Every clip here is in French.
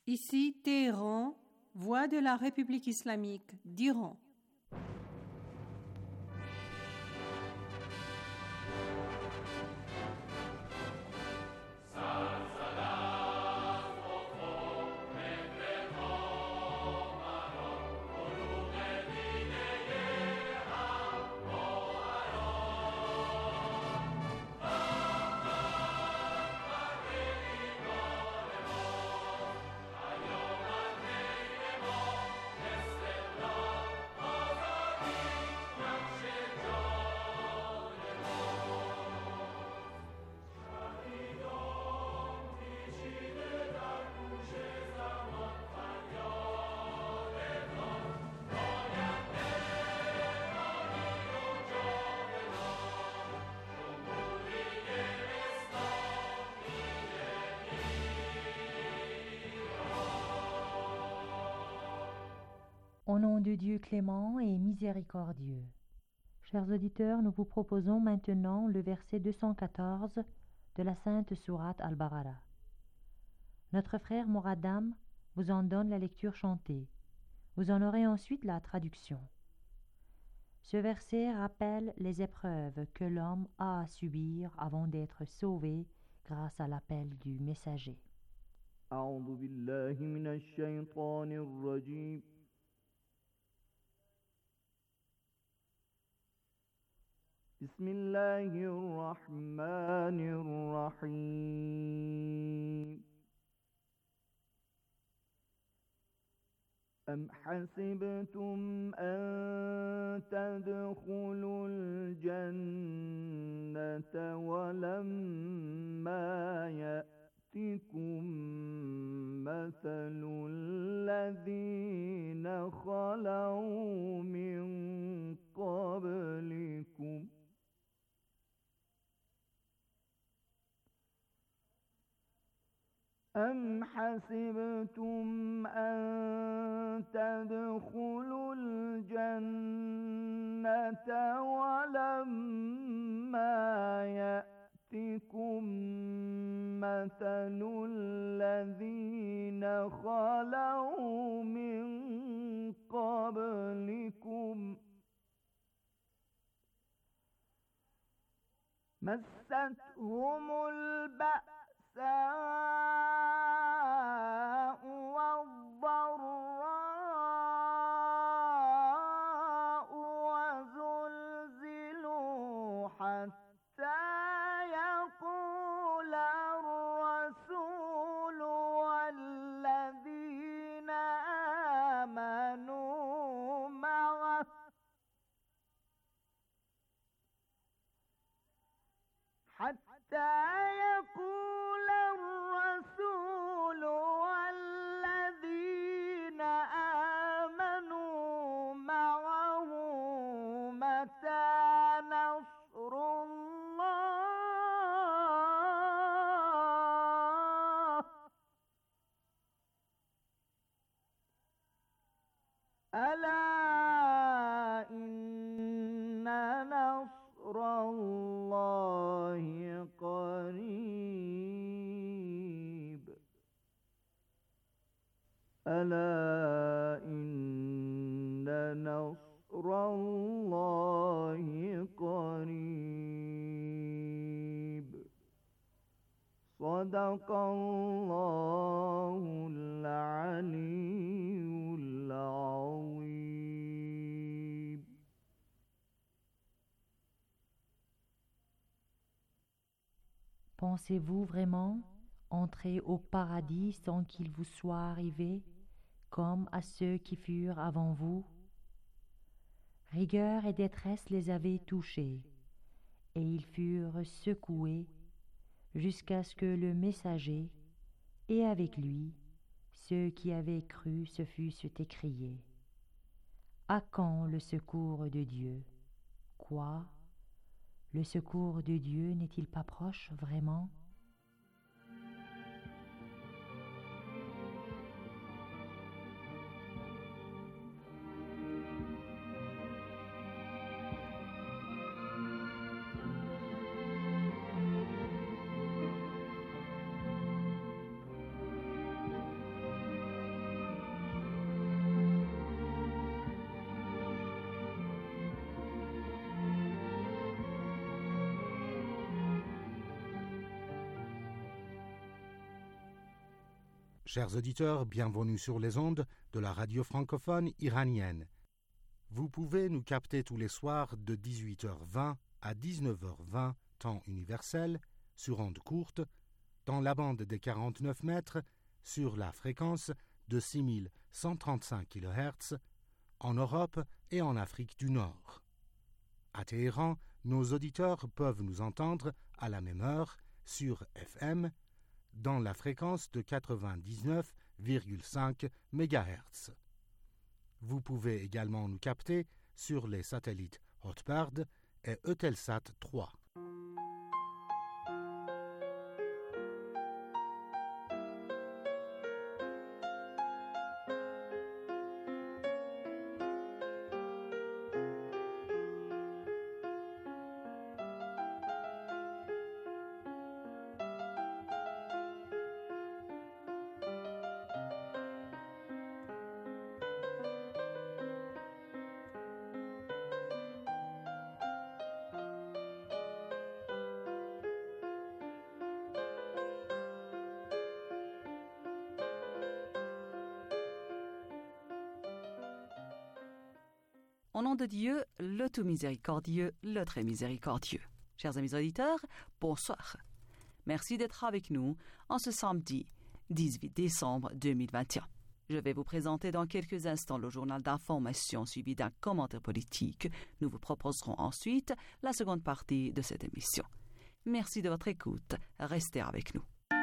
Ici Téhéran, voix de la République islamique d'Iran. Au nom de Dieu clément et miséricordieux. Chers auditeurs, nous vous proposons maintenant le verset 214 de la sainte sourate Al-Baqarah. Notre frère Mouradam vous en donne la lecture chantée. Vous en aurez ensuite la traduction. Ce verset rappelle les épreuves que l'homme a à subir avant d'être sauvé grâce à l'appel du messager. أعوذ بالله من الشيطان الرجيم بسم الله الرحمن الرحيم أم حسبتم أن تدخلوا الجنة ولما يأتكم مثل الذين خلوا من قبلكم أم حسبتم أن تدخلوا الجنة ولما يأتكم مثل الذين خلوا من قبلكم مستهم البأساء والضراء وزلزلوا حتى يقول الرسول والذين آمنوا معه حتى يقول الرسول والذين آمنوا معه متى نصر الله ألا إن نصر الله قريب ألا إن نصر الله قريب صدق الله العلي العظيم. Pensez-vous vraiment entrer au paradis sans qu'il vous soit arrivé, comme à ceux qui furent avant vous? Rigueur et détresse les avaient touchés, et ils furent secoués jusqu'à ce que le messager, et avec lui, ceux qui avaient cru se fussent écriés. À quand le secours de Dieu? Quoi? Le secours de Dieu n'est-il pas proche vraiment? Chers auditeurs, bienvenue sur les ondes de la radio francophone iranienne. Vous pouvez nous capter tous les soirs de 18h20 à 19h20, temps universel, sur ondes courtes, dans la bande des 49 mètres, sur la fréquence de 6135 kHz, en Europe et en Afrique du Nord. À Téhéran, nos auditeurs peuvent nous entendre à la même heure sur FM, dans la fréquence de 99,5 MHz. Vous pouvez également nous capter sur les satellites Hotbird et Eutelsat 3. Au nom de Dieu, le tout miséricordieux, le très miséricordieux. Chers amis auditeurs, bonsoir. Merci d'être avec nous en ce samedi 18 décembre 2021. Je vais vous présenter dans quelques instants le journal d'information suivi d'un commentaire politique. Nous vous proposerons ensuite la seconde partie de cette émission. Merci de votre écoute. Restez avec nous.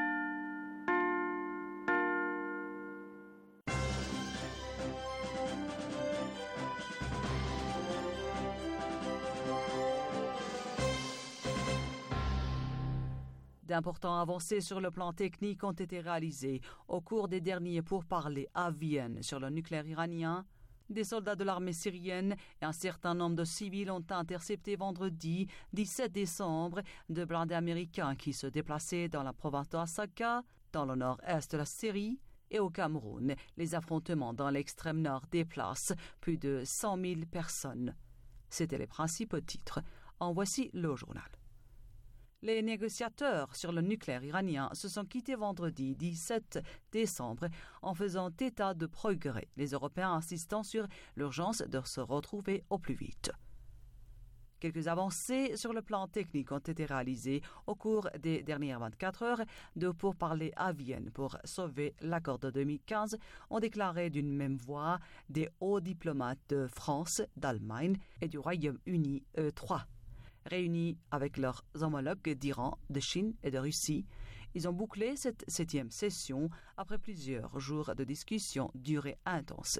D'importants avancées sur le plan technique ont été réalisées au cours des derniers pourparlers à Vienne sur le nucléaire iranien. Des soldats de l'armée syrienne et un certain nombre de civils ont intercepté vendredi 17 décembre de blindés américains qui se déplaçaient dans la province de Hasaka, dans le nord-est de la Syrie, et au Cameroun. Les affrontements dans l'extrême nord déplacent plus de 100 000 personnes. C'étaient les principaux titres. En voici le journal. Les négociateurs sur le nucléaire iranien se sont quittés vendredi 17 décembre en faisant état de progrès, les Européens insistant sur l'urgence de se retrouver au plus vite. Quelques avancées sur le plan technique ont été réalisées au cours des dernières 24 heures de pourparlers à Vienne pour sauver l'accord de 2015, ont déclaré d'une même voix des hauts diplomates de France, d'Allemagne et du Royaume-Uni, eux trois. Réunis avec leurs homologues d'Iran, de Chine et de Russie, ils ont bouclé cette 7e session après plusieurs jours de discussions dures et intenses.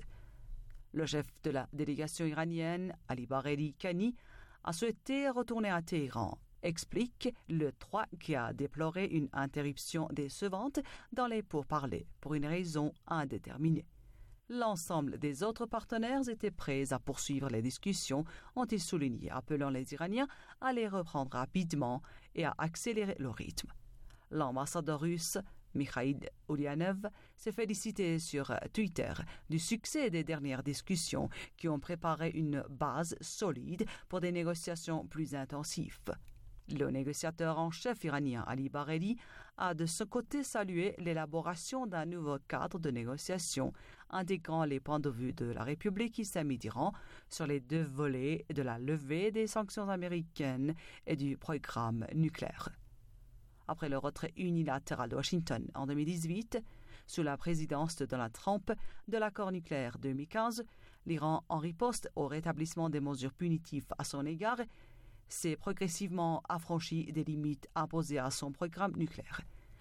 Le chef de la délégation iranienne, Ali Bagheri Kani, a souhaité retourner à Téhéran, explique le 3 qui a déploré une interruption décevante dans les pourparlers pour une raison indéterminée. L'ensemble des autres partenaires étaient prêts à poursuivre les discussions, ont-ils souligné, appelant les Iraniens à les reprendre rapidement et à accélérer le rythme. L'ambassadeur russe, Mikhail Ulyanov, s'est félicité sur Twitter du succès des dernières discussions qui ont préparé une base solide pour des négociations plus intensives. Le négociateur en chef iranien Ali Bagheri a de ce côté salué l'élaboration d'un nouveau cadre de négociation intégrant les points de vue de la République islamique d'Iran sur les deux volets de la levée des sanctions américaines et du programme nucléaire. Après le retrait unilatéral de Washington en 2018, sous la présidence de Donald Trump, de l'accord nucléaire 2015, l'Iran, en riposte au rétablissement des mesures punitives à son égard, s'est progressivement affranchi des limites imposées à son programme nucléaire.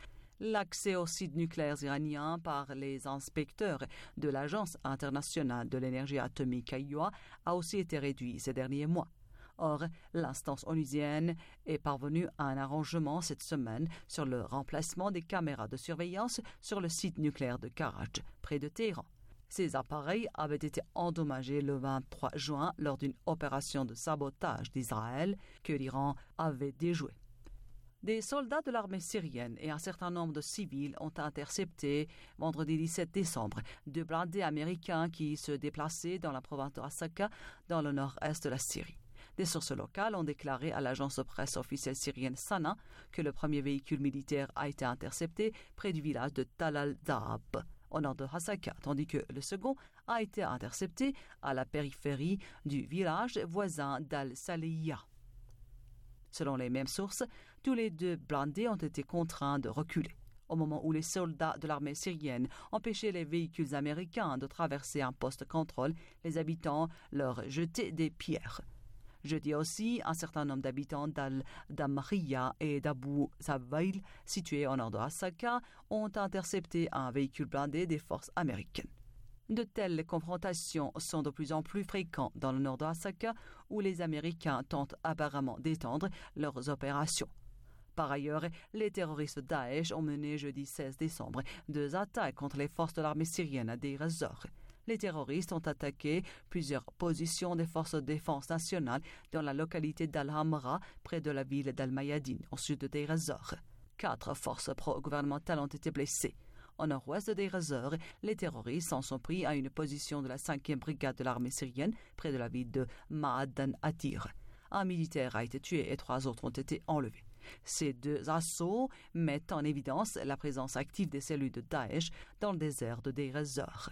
L'accès aux sites nucléaires iraniens par les inspecteurs de l'Agence internationale de l'énergie atomique (IAEA) a aussi été réduit ces derniers mois. Or, l'instance onusienne est parvenue à un arrangement cette semaine sur le remplacement des caméras de surveillance sur le site nucléaire de Karaj, près de Téhéran. Ces appareils avaient été endommagés le 23 juin lors d'une opération de sabotage d'Israël que l'Iran avait déjouée. Des soldats de l'armée syrienne et un certain nombre de civils ont intercepté vendredi 17 décembre 2 blindés américains qui se déplaçaient dans la province de Hasaka, dans le nord-est de la Syrie. Des sources locales ont déclaré à l'agence de presse officielle syrienne Sana que le premier véhicule militaire a été intercepté près du village de Tal al-Dahab, au nord de Hasaka, tandis que le second a été intercepté à la périphérie du village voisin d'Al-Salihya. Selon les mêmes sources, tous les deux blindés ont été contraints de reculer. Au moment où les soldats de l'armée syrienne empêchaient les véhicules américains de traverser un poste de contrôle, les habitants leur jetaient des pierres. Jeudi aussi, un certain nombre d'habitants d'Al-Damriya et d'Abu Zabail, situés au nord de Hasaka, ont intercepté un véhicule blindé des forces américaines. De telles confrontations sont de plus en plus fréquentes dans le nord de Hasaka, où les Américains tentent apparemment d'étendre leurs opérations. Par ailleurs, les terroristes Daesh ont mené jeudi 16 décembre 2 attaques contre les forces de l'armée syrienne à Deir ez-Zor. Les terroristes ont attaqué plusieurs positions des forces de défense nationale dans la localité d'Al-Hamra, près de la ville d'Al-Mayadin, au sud de Deir ez-Zor. 4 forces pro-gouvernementales ont été blessées. Au nord-ouest de Deir ez-Zor, les terroristes s'en sont pris à une position de la 5e brigade de l'armée syrienne, près de la ville de Ma'adan Atir. Un militaire a été tué et 3 autres ont été enlevés. Ces 2 assauts mettent en évidence la présence active des cellules de Daesh dans le désert de Deir ez-Zor.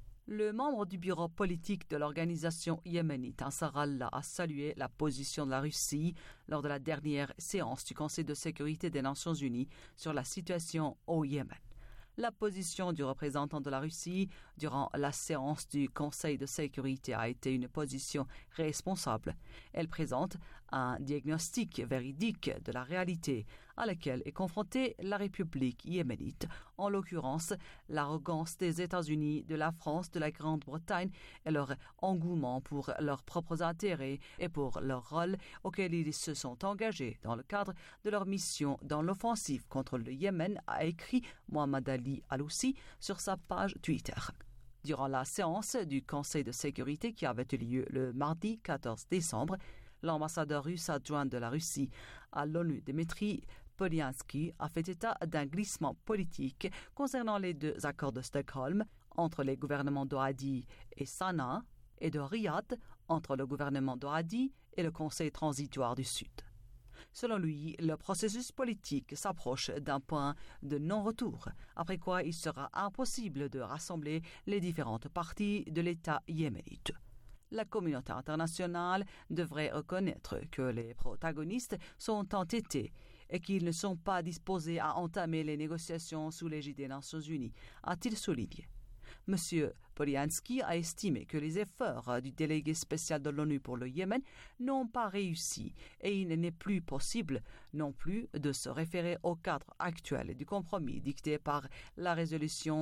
Le membre du bureau politique de l'organisation yéménite Ansar Allah a salué la position de la Russie lors de la dernière séance du Conseil de sécurité des Nations Unies sur la situation au Yémen. La position du représentant de la Russie durant la séance du Conseil de sécurité a été une position responsable. Elle présente un diagnostic véridique de la réalité à laquelle est confrontée la République yéménite, en l'occurrence l'arrogance des États-Unis, de la France, de la Grande-Bretagne et leur engouement pour leurs propres intérêts et pour leur rôle auquel ils se sont engagés dans le cadre de leur mission dans l'offensive contre le Yémen, a écrit Mohamed Ali Aloussi sur sa page Twitter. Durant la séance du Conseil de sécurité qui avait eu lieu le mardi 14 décembre, l'ambassadeur russe adjoint de la Russie à l'ONU, Dmitry Polyansky, a fait état d'un glissement politique concernant les 2 accords de Stockholm entre les gouvernements d'Oadi et Sanaa et de Riyad entre le gouvernement d'Oadi et le Conseil transitoire du Sud. Selon lui, le processus politique s'approche d'un point de non-retour, après quoi il sera impossible de rassembler les différentes parties de l'État yéménite. La communauté internationale devrait reconnaître que les protagonistes sont entêtés et qu'ils ne sont pas disposés à entamer les négociations sous l'égide des Nations Unies, a-t-il souligné. M. Polyansky a estimé que les efforts du délégué spécial de l'ONU pour le Yémen n'ont pas réussi et il n'est plus possible non plus de se référer au cadre actuel du compromis dicté par la résolution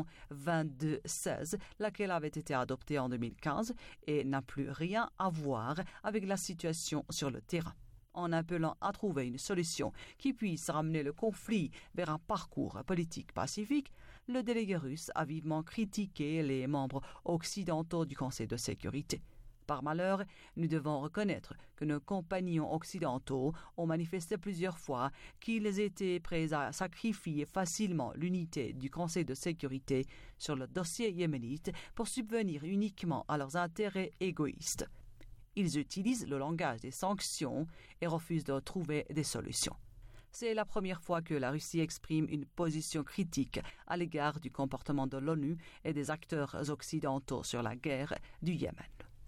2216, laquelle avait été adoptée en 2015 et n'a plus rien à voir avec la situation sur le terrain. En appelant à trouver une solution qui puisse ramener le conflit vers un parcours politique pacifique, le délégué russe a vivement critiqué les membres occidentaux du Conseil de sécurité. Par malheur, nous devons reconnaître que nos compagnons occidentaux ont manifesté plusieurs fois qu'ils étaient prêts à sacrifier facilement l'unité du Conseil de sécurité sur le dossier yéménite pour subvenir uniquement à leurs intérêts égoïstes. Ils utilisent le langage des sanctions et refusent de trouver des solutions. C'est la première fois que la Russie exprime une position critique à l'égard du comportement de l'ONU et des acteurs occidentaux sur la guerre du Yémen.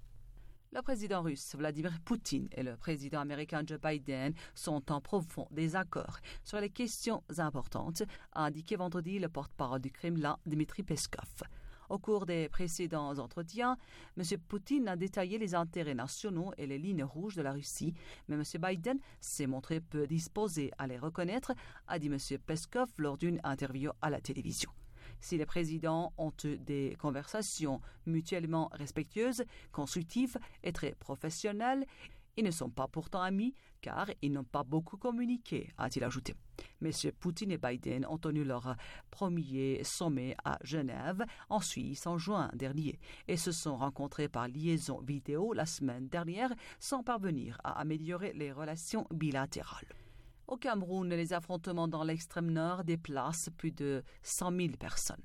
Le président russe Vladimir Poutine et le président américain Joe Biden sont en profond désaccord sur les questions importantes, a indiqué vendredi le porte-parole du Kremlin Dmitry Peskov. Au cours des précédents entretiens, M. Poutine a détaillé les intérêts nationaux et les lignes rouges de la Russie, mais M. Biden s'est montré peu disposé à les reconnaître, a dit M. Peskov lors d'une interview à la télévision. Si les présidents ont eu des conversations mutuellement respectueuses, constructives et très professionnelles, ils ne sont pas pourtant amis car ils n'ont pas beaucoup communiqué, a-t-il ajouté. M. Poutine et Biden ont tenu leur premier sommet à Genève, en Suisse, en juin dernier, et se sont rencontrés par liaison vidéo la semaine dernière sans parvenir à améliorer les relations bilatérales. Au Cameroun, les affrontements dans l'extrême nord déplacent plus de 100 000 personnes.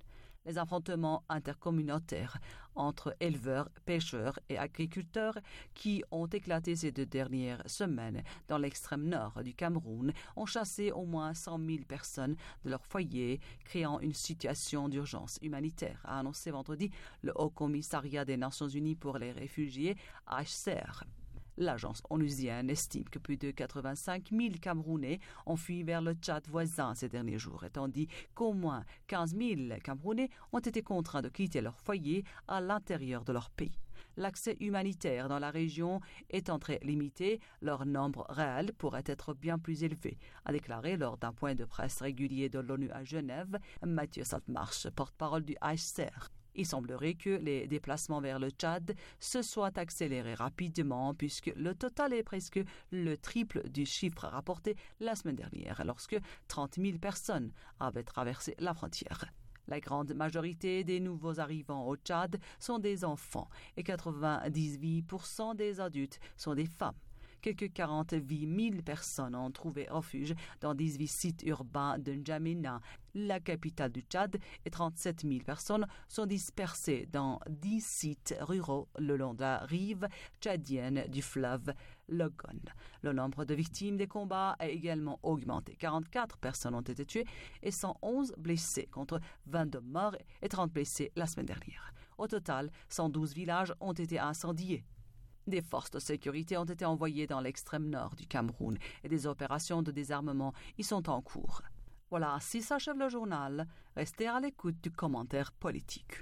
Les affrontements intercommunautaires entre éleveurs, pêcheurs et agriculteurs qui ont éclaté ces 2 dernières semaines dans l'extrême nord du Cameroun ont chassé au moins 100 000 personnes de leur foyer, créant une situation d'urgence humanitaire, a annoncé vendredi le Haut Commissariat des Nations Unies pour les réfugiés, HCR. L'agence onusienne estime que plus de 85 000 Camerounais ont fui vers le Tchad voisin ces derniers jours, tandis qu'au moins 15 000 Camerounais ont été contraints de quitter leur foyer à l'intérieur de leur pays. L'accès humanitaire dans la région étant très limité, leur nombre réel pourrait être bien plus élevé, a déclaré lors d'un point de presse régulier de l'ONU à Genève Mathieu Saltmarsh, porte-parole du HCR. Il semblerait que les déplacements vers le Tchad se soient accélérés rapidement puisque le total est presque le triple du chiffre rapporté la semaine dernière lorsque 30 000 personnes avaient traversé la frontière. La grande majorité des nouveaux arrivants au Tchad sont des enfants et 98% des adultes sont des femmes. Quelques 48 000 personnes ont trouvé refuge dans 18 sites urbains de N'Djamena, la capitale du Tchad, et 37 000 personnes sont dispersées dans 10 sites ruraux le long de la rive tchadienne du fleuve Logon. Le nombre de victimes des combats a également augmenté. 44 personnes ont été tuées et 111 blessées, contre 22 morts et 30 blessés la semaine dernière. Au total, 112 villages ont été incendiés. Des forces de sécurité ont été envoyées dans l'extrême nord du Cameroun et des opérations de désarmement y sont en cours. Voilà, ainsi s'achève le journal. Restez à l'écoute du commentaire politique.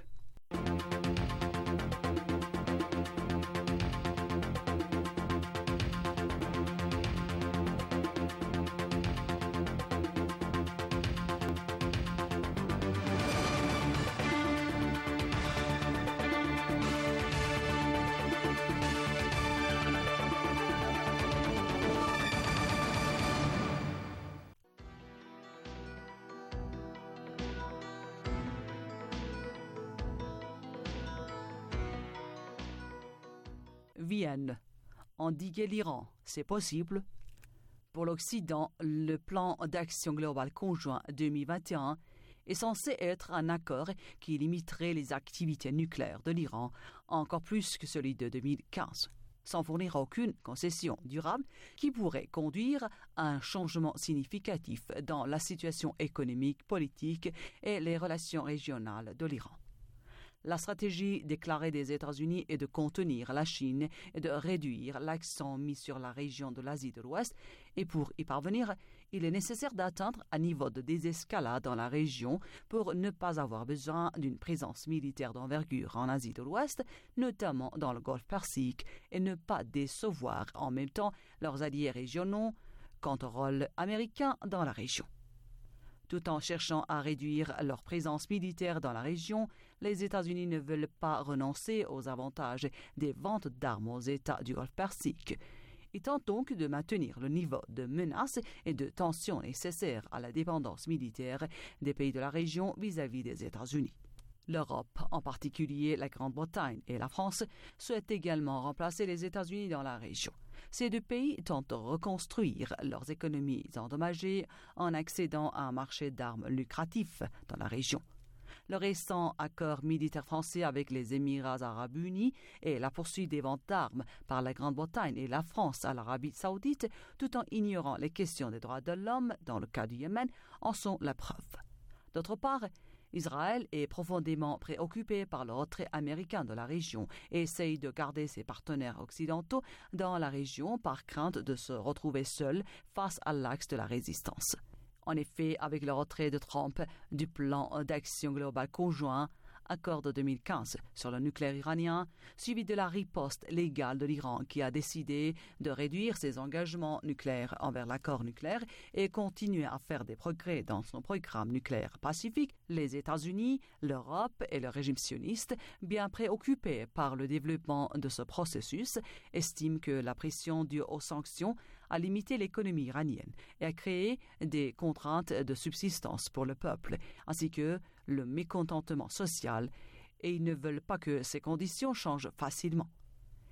Vienne. Endiguer l'Iran, c'est possible? Pour l'Occident, le plan d'action globale conjoint 2021 est censé être un accord qui limiterait les activités nucléaires de l'Iran encore plus que celui de 2015, sans fournir aucune concession durable qui pourrait conduire à un changement significatif dans la situation économique, politique et les relations régionales de l'Iran. La stratégie déclarée des États-Unis est de contenir la Chine et de réduire l'accent mis sur la région de l'Asie de l'Ouest. Et pour y parvenir, il est nécessaire d'atteindre un niveau de désescalade dans la région pour ne pas avoir besoin d'une présence militaire d'envergure en Asie de l'Ouest, notamment dans le Golfe Persique, et ne pas décevoir en même temps leurs alliés régionaux quant au rôle américain dans la région. Tout en cherchant à réduire leur présence militaire dans la région, les États-Unis ne veulent pas renoncer aux avantages des ventes d'armes aux États du Golfe Persique. Ils tentent donc de maintenir le niveau de menace et de tension nécessaire à la dépendance militaire des pays de la région vis-à-vis des États-Unis. L'Europe, en particulier la Grande-Bretagne et la France, souhaitent également remplacer les États-Unis dans la région. Ces 2 pays tentent de reconstruire leurs économies endommagées en accédant à un marché d'armes lucratif dans la région. Le récent accord militaire français avec les Émirats arabes unis et la poursuite des ventes d'armes par la Grande-Bretagne et la France à l'Arabie saoudite, tout en ignorant les questions des droits de l'homme dans le cas du Yémen, en sont la preuve. D'autre part, Israël est profondément préoccupé par le retrait américain de la région et essaye de garder ses partenaires occidentaux dans la région par crainte de se retrouver seul face à l'axe de la résistance. En effet, avec le retrait de Trump du plan d'action globale conjoint, accord de 2015 sur le nucléaire iranien, suivi de la riposte légale de l'Iran qui a décidé de réduire ses engagements nucléaires envers l'accord nucléaire et continuer à faire des progrès dans son programme nucléaire pacifique, les États-Unis, l'Europe et le régime sioniste, bien préoccupés par le développement de ce processus, estiment que la pression due aux sanctions a limité l'économie iranienne et a créé des contraintes de subsistance pour le peuple, ainsi que le mécontentement social, et ils ne veulent pas que ces conditions changent facilement.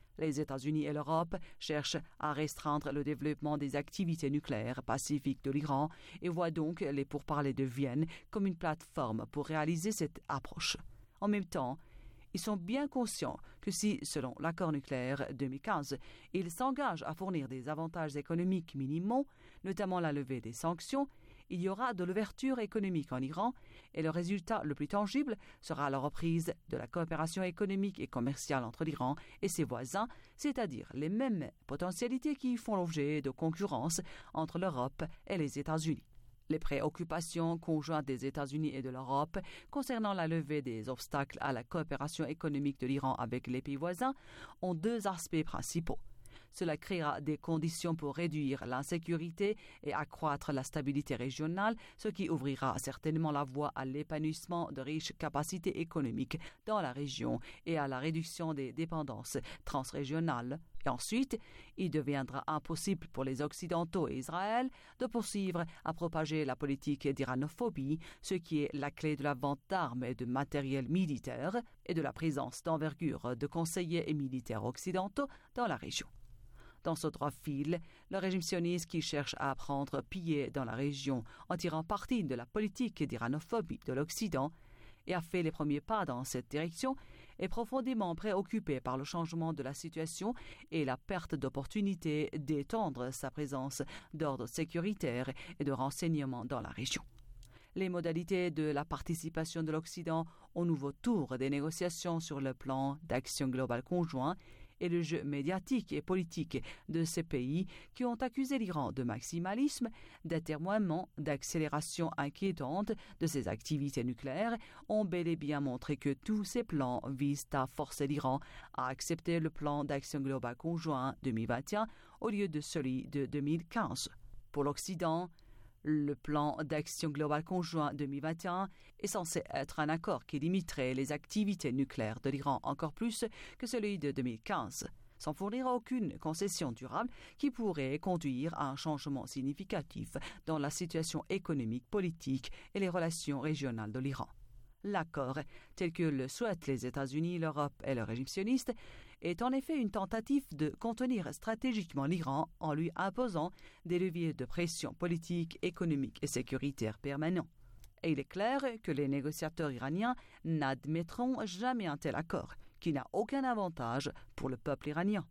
Les États-Unis et l'Europe cherchent à restreindre le développement des activités nucléaires pacifiques de l'Iran et voient donc les pourparlers de Vienne comme une plateforme pour réaliser cette approche. En même temps, ils sont bien conscients que si, selon l'accord nucléaire 2015, ils s'engagent à fournir des avantages économiques minimaux, notamment la levée des sanctions, il y aura de l'ouverture économique en Iran et le résultat le plus tangible sera la reprise de la coopération économique et commerciale entre l'Iran et ses voisins, c'est-à-dire les mêmes potentialités qui font l'objet de concurrence entre l'Europe et les États-Unis. Les préoccupations conjointes des États-Unis et de l'Europe concernant la levée des obstacles à la coopération économique de l'Iran avec les pays voisins ont deux aspects principaux. Cela créera des conditions pour réduire l'insécurité et accroître la stabilité régionale, ce qui ouvrira certainement la voie à l'épanouissement de riches capacités économiques dans la région et à la réduction des dépendances transrégionales. Et ensuite, il deviendra impossible pour les Occidentaux et Israël de poursuivre à propager la politique d'iranophobie, ce qui est la clé de la vente d'armes et de matériel militaire et de la présence d'envergure de conseillers et militaires occidentaux dans la région. Dans ce droit fil, le régime sioniste qui cherche à prendre pied dans la région en tirant parti de la politique d'iranophobie de l'Occident et a fait les premiers pas dans cette direction, est profondément préoccupé par le changement de la situation et la perte d'opportunité d'étendre sa présence d'ordre sécuritaire et de renseignement dans la région. Les modalités de la participation de l'Occident au nouveau tour des négociations sur le plan d'action globale conjoint et le jeu médiatique et politique de ces pays qui ont accusé l'Iran de maximalisme, d'atermoiement, d'accélération inquiétante de ses activités nucléaires ont bel et bien montré que tous ces plans visent à forcer l'Iran à accepter le plan d'action globale conjoint 2021 au lieu de celui de 2015. Pour l'Occident, le plan d'action globale conjoint 2021 est censé être un accord qui limiterait les activités nucléaires de l'Iran encore plus que celui de 2015, sans fournir aucune concession durable qui pourrait conduire à un changement significatif dans la situation économique, politique et les relations régionales de l'Iran. L'accord, tel que le souhaitent les États-Unis, l'Europe et le régime sioniste, est en effet une tentative de contenir stratégiquement l'Iran en lui imposant des leviers de pression politique, économique et sécuritaire permanents. Et il est clair que les négociateurs iraniens n'admettront jamais un tel accord, qui n'a aucun avantage pour le peuple iranien.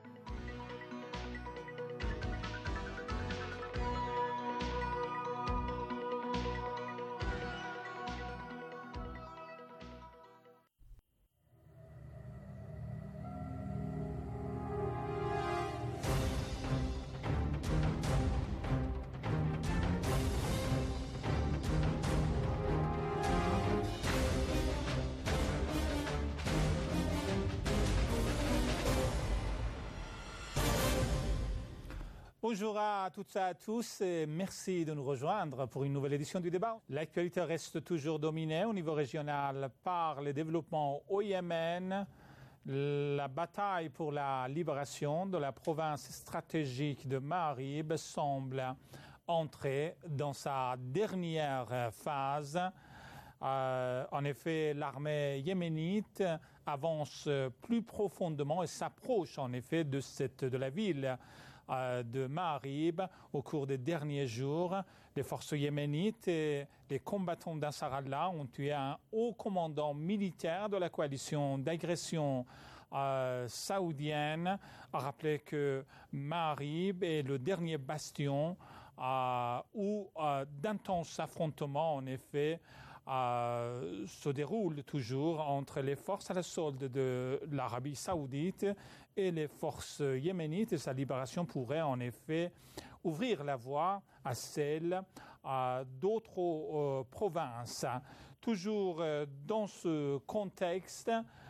Bonjour à toutes et à tous et merci de nous rejoindre pour une nouvelle édition du débat. L'actualité reste toujours dominée au niveau régional par les développements au Yémen, la bataille pour la libération de la province stratégique de Ma'arib semble entrer dans sa dernière phase. En effet, l'armée yéménite avance plus profondément et s'approche en effet de la ville de Ma'arib au cours des derniers jours. Les forces yéménites et les combattants d'Ansar-Allah ont tué un haut commandant militaire de la coalition d'agression saoudienne. A rappelé que Ma'arib est le dernier bastion où d'intenses affrontements en effet se déroulent toujours entre les forces à la solde de l'Arabie saoudite et les forces yéménites, et sa libération pourrait en effet ouvrir la voie à celle d'autres provinces. Toujours dans ce contexte,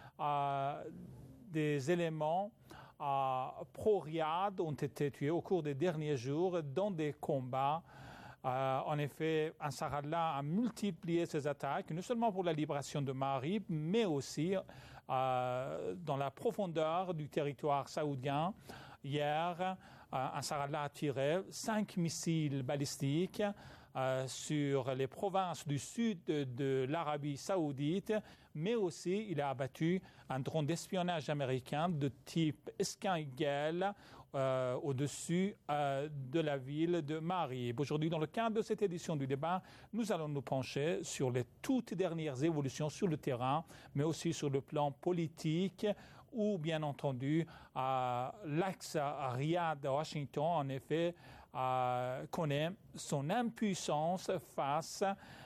des éléments pro-Riyad ont été tués au cours des derniers jours dans des combats. En effet, Ansar-Allah a multiplié ses attaques, non seulement pour la libération de Ma'arib, mais aussi dans la profondeur du territoire saoudien. Hier, Ansar-Allah a tiré 5 missiles balistiques sur les provinces du sud de l'Arabie saoudite, mais aussi il a abattu un drone d'espionnage américain de type Sky-Eagle au-dessus de la ville de Marib. Aujourd'hui, dans le cadre de cette édition du débat, nous allons nous pencher sur les toutes dernières évolutions sur le terrain, mais aussi sur le plan politique, où, bien entendu, l'axe Riyad-Washington, en effet, connaît son impuissance face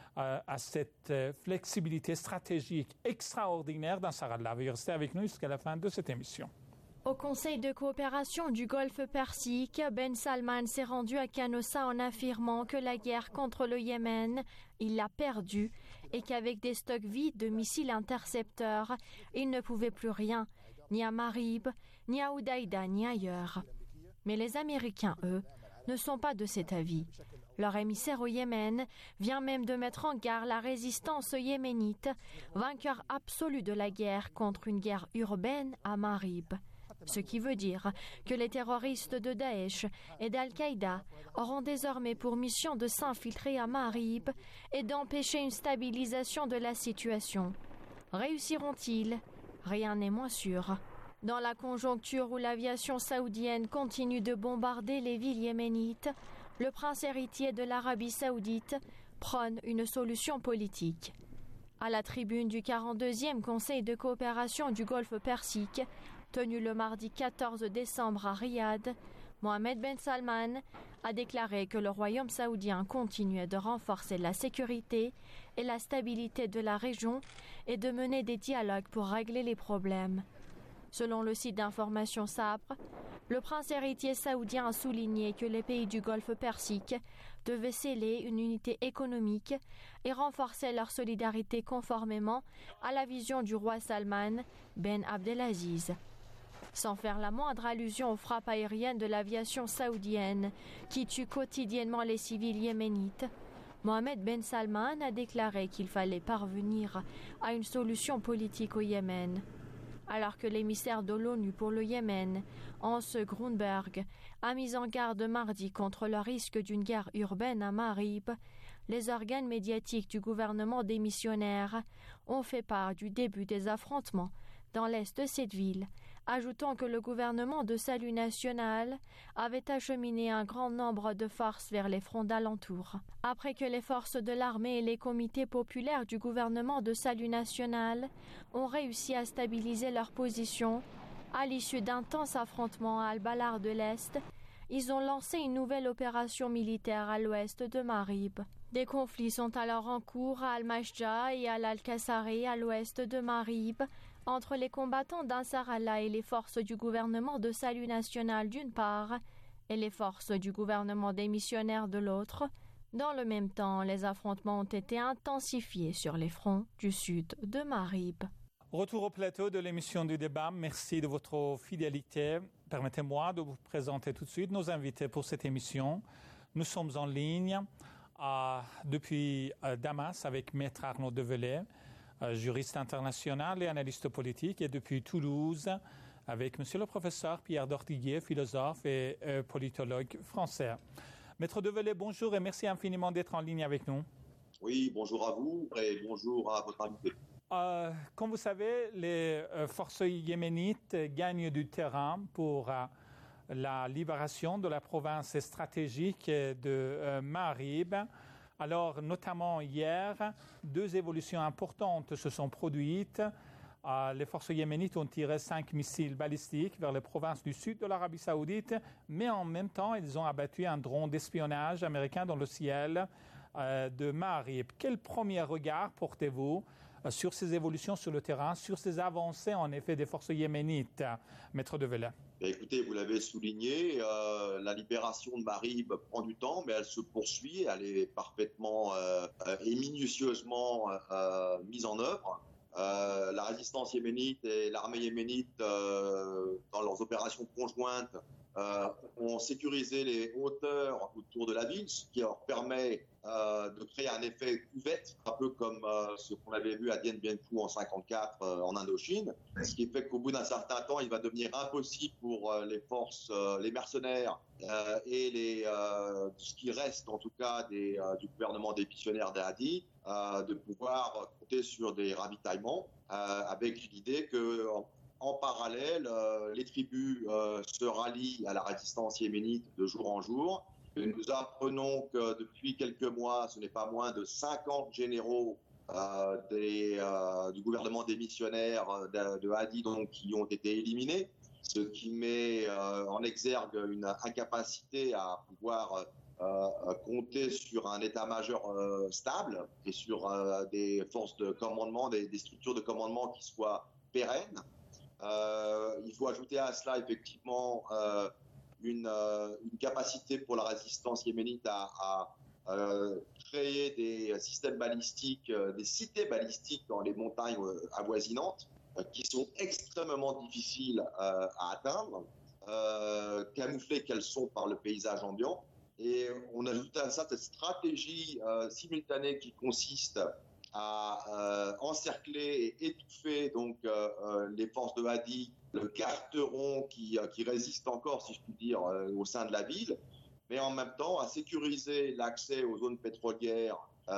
à cette flexibilité stratégique extraordinaire d'Ansarallah. Veuillez rester avec nous jusqu'à la fin de cette émission. Au Conseil de coopération du Golfe Persique, Ben Salman s'est rendu à Canossa en affirmant que la guerre contre le Yémen, il l'a perdue et qu'avec des stocks vides de missiles intercepteurs, il ne pouvait plus rien, ni à Marib, ni à Oudaïda, ni ailleurs. Mais les Américains, eux, ne sont pas de cet avis. Leur émissaire au Yémen vient même de mettre en garde la résistance yéménite, vainqueur absolu de la guerre contre une guerre urbaine à Marib. Ce qui veut dire que les terroristes de Daesh et d'Al-Qaïda auront désormais pour mission de s'infiltrer à Marib et d'empêcher une stabilisation de la situation. Réussiront-ils ? Rien n'est moins sûr. Dans la conjoncture où l'aviation saoudienne continue de bombarder les villes yéménites, le prince héritier de l'Arabie saoudite prône une solution politique. À la tribune du 42e Conseil de coopération du Golfe Persique, tenu le mardi 14 décembre à Riyad, Mohammed Ben Salman a déclaré que le royaume saoudien continuait de renforcer la sécurité et la stabilité de la région et de mener des dialogues pour régler les problèmes. Selon le site d'information Sabre, le prince héritier saoudien a souligné que les pays du Golfe Persique devaient sceller une unité économique et renforcer leur solidarité conformément à la vision du roi Salman Ben Abdelaziz. Sans faire la moindre allusion aux frappes aériennes de l'aviation saoudienne qui tuent quotidiennement les civils yéménites, Mohammed Ben Salman a déclaré qu'il fallait parvenir à une solution politique au Yémen. Alors que l'émissaire de l'ONU pour le Yémen, Hans Grundberg, a mis en garde mardi contre le risque d'une guerre urbaine à Marib, les organes médiatiques du gouvernement démissionnaire ont fait part du début des affrontements dans l'est de cette ville, ajoutant que le gouvernement de salut national avait acheminé un grand nombre de forces vers les fronts d'alentour. Après que les forces de l'armée et les comités populaires du gouvernement de salut national ont réussi à stabiliser leur position, à l'issue d'intenses affrontements à Al-Balar de l'Est, ils ont lancé une nouvelle opération militaire à l'ouest de Marib. Des conflits sont alors en cours à Al-Mashja et à Al-Qasari à l'ouest de Marib, entre les combattants d'Ansarallah et les forces du gouvernement de salut national d'une part et les forces du gouvernement démissionnaire de l'autre. Dans le même temps, les affrontements ont été intensifiés sur les fronts du sud de Marib. Retour au plateau de l'émission du débat. Merci de votre fidélité. Permettez-moi de vous présenter tout de suite nos invités pour cette émission. Nous sommes en ligne depuis Damas avec Maître Arnaud Develay, juriste international et analyste politique, et depuis Toulouse avec Monsieur le professeur Pierre Dortiguier, philosophe et politologue français. Maître Develay, bonjour et merci infiniment d'être en ligne avec nous. Oui, bonjour à vous et bonjour à votre invité. Comme vous savez, les forces yéménites gagnent du terrain pour la libération de la province stratégique de Marib. Alors, notamment hier, deux évolutions importantes se sont produites. Les forces yéménites ont tiré 5 missiles balistiques vers les provinces du sud de l'Arabie saoudite, mais en même temps, ils ont abattu un drone d'espionnage américain dans le ciel de Marib. Quel premier regard portez-vous sur ces évolutions sur le terrain, sur ces avancées en effet des forces yéménites, Maître Develay? Écoutez, vous l'avez souligné, la libération de Marib prend du temps, mais elle se poursuit, elle est parfaitement et minutieusement mise en œuvre. La résistance yéménite et l'armée yéménite, dans leurs opérations conjointes, ont sécurisé les hauteurs autour de la ville, ce qui leur permet de créer un effet cuvette, un peu comme ce qu'on avait vu à Dien Bien Phu en 54 en Indochine, ce qui fait qu'au bout d'un certain temps, il va devenir impossible pour les forces, les mercenaires et ce qui reste en tout cas du gouvernement des missionnaires d'Hadi, de pouvoir compter sur des ravitaillements avec l'idée que en parallèle, les tribus se rallient à la résistance yéménite de jour en jour. Et nous apprenons que depuis quelques mois, ce n'est pas moins de 50 généraux du gouvernement des missionnaires de Hadi donc, qui ont été éliminés, ce qui met en exergue une incapacité à pouvoir compter sur un état-major stable et sur des forces de commandement, des structures de commandement qui soient pérennes. Il faut ajouter à cela effectivement une capacité pour la résistance yéménite à créer des systèmes balistiques, des cités balistiques dans les montagnes avoisinantes qui sont extrêmement difficiles à atteindre, camouflées qu'elles sont par le paysage ambiant. Et on ajoute à ça cette stratégie simultanée qui consiste à encercler et étouffer donc les forces de Hadi, le carteron qui résiste encore, si je puis dire, au sein de la ville, mais en même temps à sécuriser l'accès aux zones pétrolières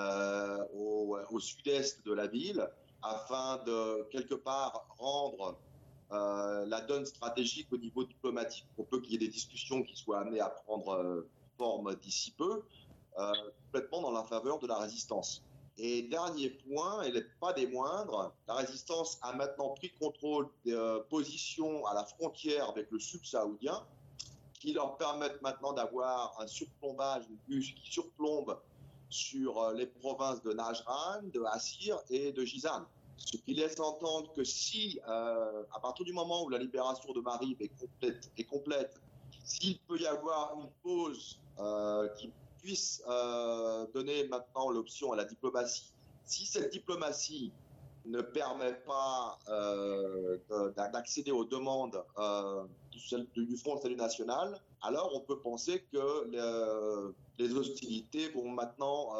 au sud-est de la ville, afin de quelque part rendre la donne stratégique au niveau diplomatique, pour peu qu'il y ait des discussions qui soient amenées à prendre forme d'ici peu, complètement dans la faveur de la résistance. Et dernier point, et pas des moindres, la résistance a maintenant pris contrôle des positions à la frontière avec le sud saoudien, qui leur permettent maintenant d'avoir un surplombage, une bûche qui surplombe sur les provinces de Najran, de Assir et de Jizan. Ce qui laisse entendre que si, à partir du moment où la libération de Marib est complète, s'il peut y avoir une pause qui puisse donner maintenant l'option à la diplomatie. Si cette diplomatie ne permet pas d'accéder aux demandes du Front de Salut National, alors on peut penser que les hostilités vont maintenant,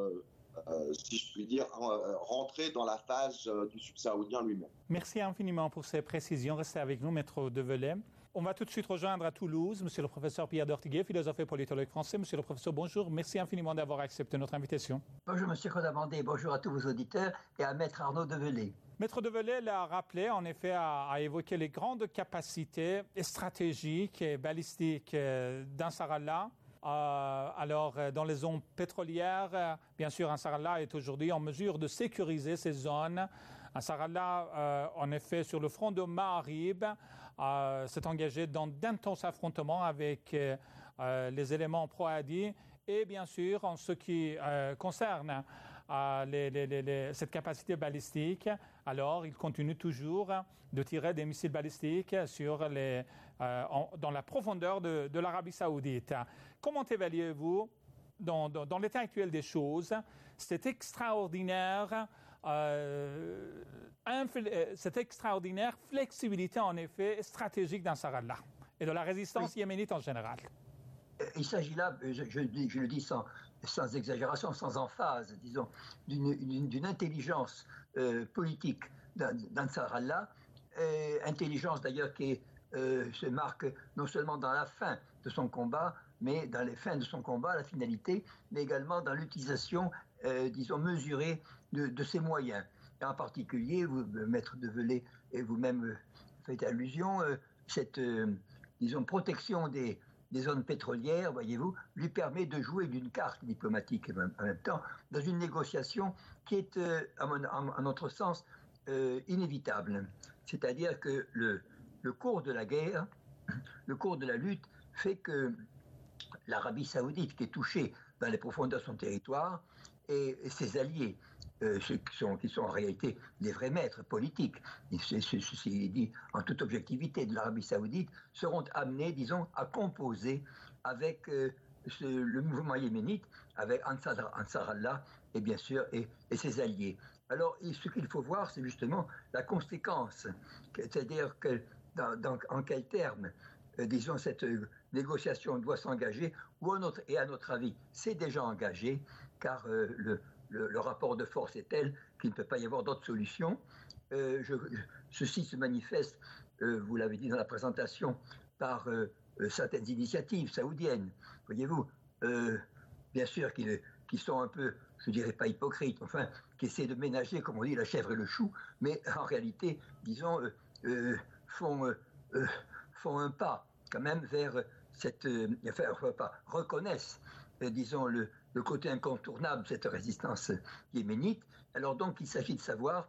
si je puis dire, rentrer dans la phase du sud saoudien lui-même. Merci infiniment pour ces précisions. Restez avec nous, Maître Develay. On va tout de suite rejoindre à Toulouse monsieur le professeur Pierre Dortiguet, philosophe et politologue français. Monsieur le professeur, bonjour. Merci infiniment d'avoir accepté notre invitation. Bonjour monsieur Condamandé, bonjour à tous vos auditeurs et à Maître Arnaud Develay. Maître Develay l'a rappelé, en effet, a évoqué les grandes capacités stratégiques et balistiques d'Ansarallah. Alors, dans les zones pétrolières, bien sûr, Ansarallah est aujourd'hui en mesure de sécuriser ces zones. Ansarallah, en effet, sur le front de Marib, s'est engagé dans d'intenses affrontements avec les éléments pro-Hadi et bien sûr en ce qui concerne cette capacité balistique, alors il continue toujours de tirer des missiles balistiques dans la profondeur de l'Arabie Saoudite. Comment évaluez-vous dans l'état actuel des choses cette extraordinaire flexibilité, en effet, stratégique d'Ansarallah et de la résistance yéménite en général? Il s'agit là, je le dis sans exagération, sans emphase, disons, d'une intelligence politique d'Ansarallah, intelligence d'ailleurs qui se marque non seulement dans la fin de son combat, mais dans les fins de son combat, la finalité, mais également dans l'utilisation, disons, mesurée de ses moyens. Et en particulier, vous, Maître Develay, et vous-même faites allusion, cette, disons, protection des zones pétrolières, voyez-vous, lui permet de jouer d'une carte diplomatique en même temps, dans une négociation qui est, à notre sens, inévitable. C'est-à-dire que le cours de la guerre, le cours de la lutte, fait que l'Arabie Saoudite, qui est touchée dans les profondeurs de son territoire, et ses alliés, ceux qui sont en réalité des vrais maîtres politiques, ceci dit en toute objectivité de l'Arabie Saoudite, seront amenés, disons, à composer avec le mouvement yéménite, avec Ansarallah et bien sûr et ses alliés. Alors ce qu'il faut voir, c'est justement la conséquence, c'est-à-dire en quels termes disons, cette négociation doit s'engager, et à notre avis, c'est déjà engagé, car le rapport de force est tel qu'il ne peut pas y avoir d'autre solution. Ceci se manifeste, vous l'avez dit dans la présentation, par certaines initiatives saoudiennes, voyez-vous, bien sûr qui sont un peu, je dirais pas hypocrites, enfin, qui essaient de ménager, comme on dit, la chèvre et le chou, mais en réalité, disons, font un pas quand même vers cette, reconnaissent, disons, le côté incontournable de cette résistance yéménite. Alors donc, il s'agit de savoir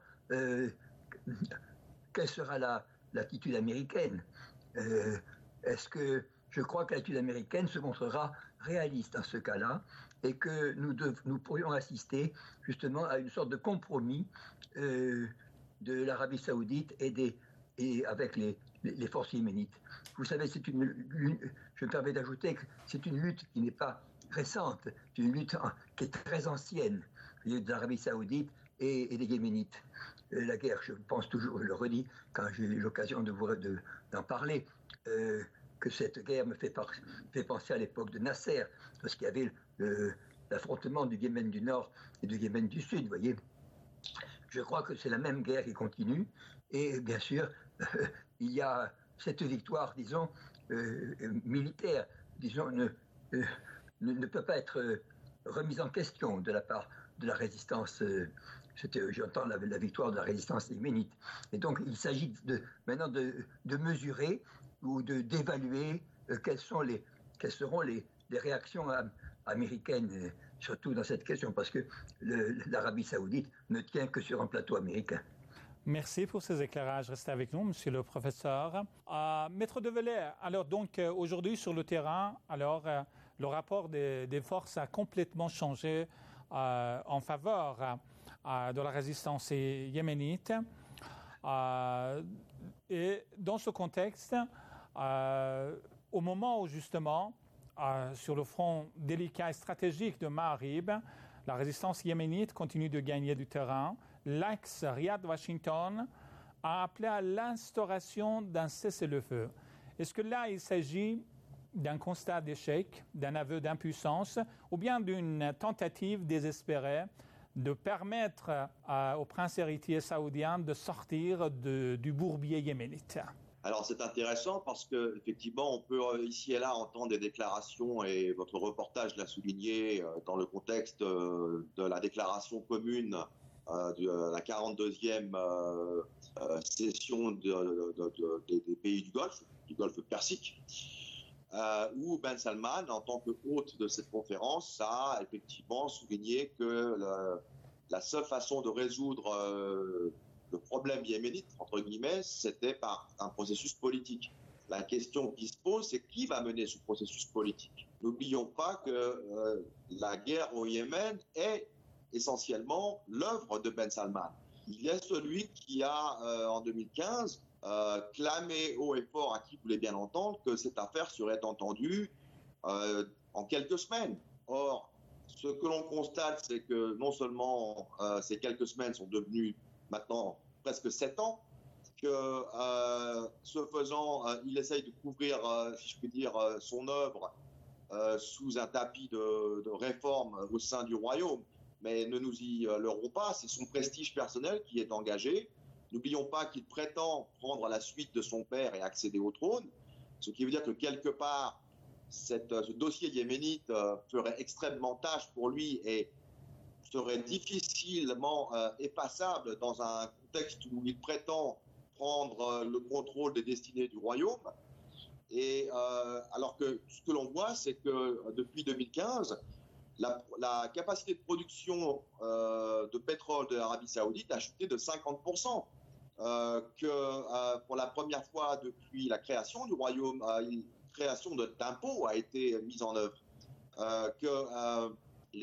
quelle sera l'attitude américaine. Est-ce que je crois que l'attitude américaine se montrera réaliste dans ce cas-là et que nous pourrions assister justement à une sorte de compromis de l'Arabie saoudite et avec les forces yéménites. Vous savez, je me permets d'ajouter que c'est une lutte qui n'est pas récente, c'est une lutte qui est très ancienne, de l'Arabie saoudite et des Yéménites. La guerre, je pense toujours, je le redis, quand j'ai eu l'occasion d'en parler, que cette guerre me fait penser à l'époque de Nasser, parce qu'il y avait l'affrontement du Yémen du Nord et du Yémen du Sud, vous voyez. Je crois que c'est la même guerre qui continue, et bien sûr, il y a cette victoire, disons, militaire, disons, ne peut pas être remise en question de la part de la résistance. J'entends la victoire de la résistance yéménite. Et donc, il s'agit maintenant de mesurer ou d'évaluer quelles seront les réactions américaines, surtout dans cette question, parce que l'Arabie saoudite ne tient que sur un plateau américain. Merci pour ces éclairages. Restez avec nous, monsieur le professeur. Maître Develay, alors donc aujourd'hui sur le terrain, alors le rapport des forces a complètement changé en faveur de la résistance yéménite. Et dans ce contexte, au moment où justement, sur le front délicat et stratégique de Ma'arib, la résistance yéménite continue de gagner du terrain, l'axe Riyad-Washington a appelé à l'instauration d'un cessez-le-feu. Est-ce que là, il s'agit d'un constat d'échec, d'un aveu d'impuissance, ou bien d'une tentative désespérée de permettre au prince héritier saoudien de sortir du bourbier yéménite? Alors c'est intéressant parce que effectivement on peut ici et là entendre des déclarations, et votre reportage l'a souligné dans le contexte de la déclaration commune de la 42e session des pays du Golfe Persique, où Ben Salman, en tant que hôte de cette conférence, a effectivement souligné que la seule façon de résoudre le problème yéménite, entre guillemets, c'était par un processus politique. La question qui se pose, c'est qui va mener ce processus politique. N'oublions pas que la guerre au Yémen est essentiellement l'œuvre de Ben Salman. Il est celui qui a, en 2015, clamé haut et fort, à qui voulait bien entendre, que cette affaire serait entendue en quelques semaines. Or, ce que l'on constate, c'est que non seulement ces quelques semaines sont devenues maintenant presque 7 ans, que ce faisant, il essaye de couvrir, si je puis dire, son œuvre sous un tapis de réformes au sein du royaume. Mais ne nous y leurrons pas, c'est son prestige personnel qui est engagé. N'oublions pas qu'il prétend prendre la suite de son père et accéder au trône, ce qui veut dire que quelque part, ce dossier yéménite ferait extrêmement tâche pour lui et serait difficilement effaçable dans un contexte où il prétend prendre le contrôle des destinées du royaume. Et alors que ce que l'on voit, c'est que depuis 2015, la capacité de production de pétrole de l'Arabie saoudite a chuté de 50%. Que pour la première fois depuis la création du royaume, une création d'impôts a été mise en œuvre. Que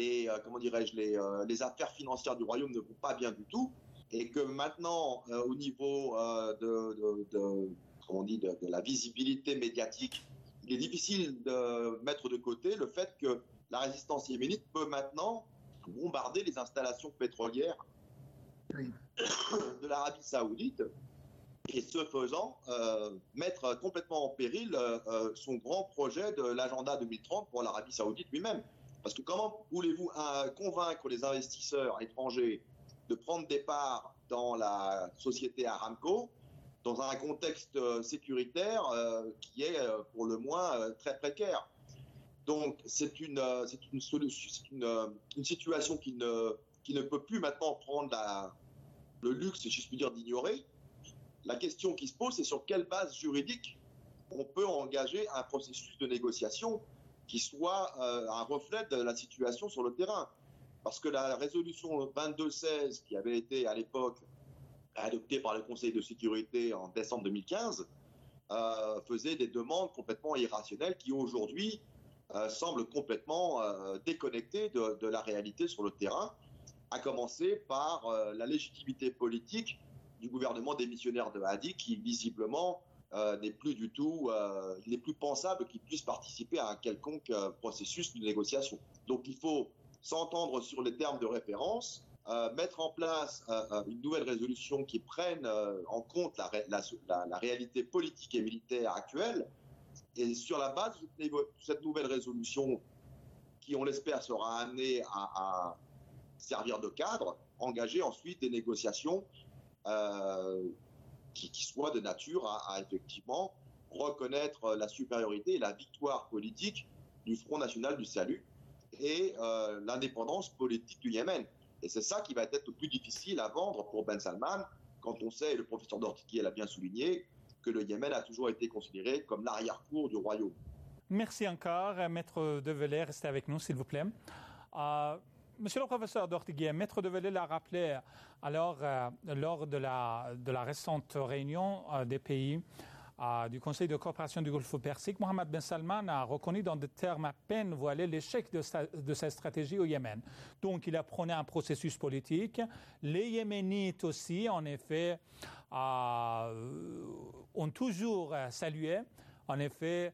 les affaires financières du royaume ne vont pas bien du tout, et que maintenant, au niveau de la visibilité médiatique, il est difficile de mettre de côté le fait que la résistance yéménite peut maintenant bombarder les installations pétrolières de l'Arabie saoudite, et ce faisant, mettre complètement en péril son grand projet de l'agenda 2030 pour l'Arabie Saoudite lui-même. Parce que comment voulez-vous convaincre les investisseurs étrangers de prendre des parts dans la société Aramco dans un contexte sécuritaire qui est pour le moins très précaire? Donc c'est une situation qui ne peut plus maintenant prendre le luxe, si je puis dire, d'ignorer. La question qui se pose, c'est sur quelle base juridique on peut engager un processus de négociation qui soit un reflet de la situation sur le terrain. Parce que la résolution 2216, qui avait été à l'époque adoptée par le Conseil de sécurité en décembre 2015, faisait des demandes complètement irrationnelles qui aujourd'hui semblent complètement déconnectées de la réalité sur le terrain, à commencer par la légitimité politique du gouvernement démissionnaire de Hadi, qui visiblement n'est plus du tout, il n'est plus pensable qu'il puisse participer à un quelconque processus de négociation. Donc il faut s'entendre sur les termes de référence, mettre en place une nouvelle résolution qui prenne en compte la réalité politique et militaire actuelle, et sur la base de cette nouvelle résolution, qui on l'espère sera amenée à servir de cadre, engager ensuite des négociations qui soit de nature à effectivement reconnaître la supériorité et la victoire politique du Front National du Salut et l'indépendance politique du Yémen. Et c'est ça qui va être le plus difficile à vendre pour Ben Salman, quand on sait, et le professeur Dortiquier l'a bien souligné, que le Yémen a toujours été considéré comme l'arrière-cour du royaume. Merci encore, Maître Develay. Restez avec nous, s'il vous plaît. Monsieur le professeur Dortiquier, Maître Develay l'a rappelé alors lors de la récente réunion des pays du Conseil de coopération du Golfe Persique, Mohammed Ben Salman a reconnu dans des termes à peine voilés l'échec de sa stratégie au Yémen. Donc il a prôné un processus politique. Les Yéménites aussi, en effet, ont toujours salué, en effet,